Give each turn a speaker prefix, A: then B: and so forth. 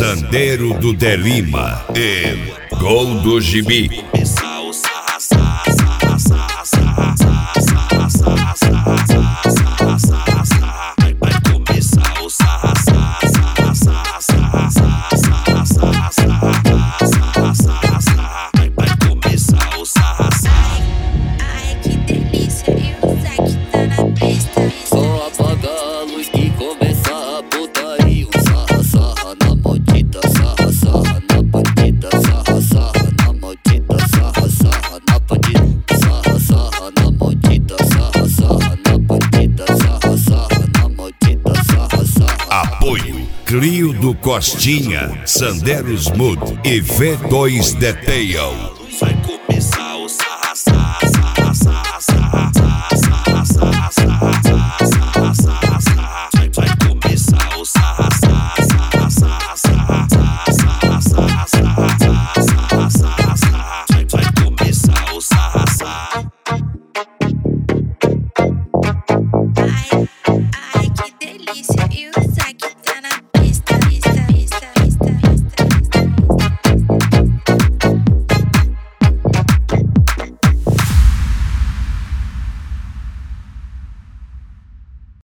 A: Sandero do Delima e Gol do Gibi.
B: Só apaga a luz que começa a putaria. Sarra, sarra na maldita, sarra, sarra na bandida. Sarra, sarra na maldita, sarra, sarra na bandida. Sarra, sarra na maldita, sarra, sarra na bandida. Sarra, sarra na maldita, sarra, sarra.
A: Apoio Clio do Costinha, Sandero Smooth e V2 Detail.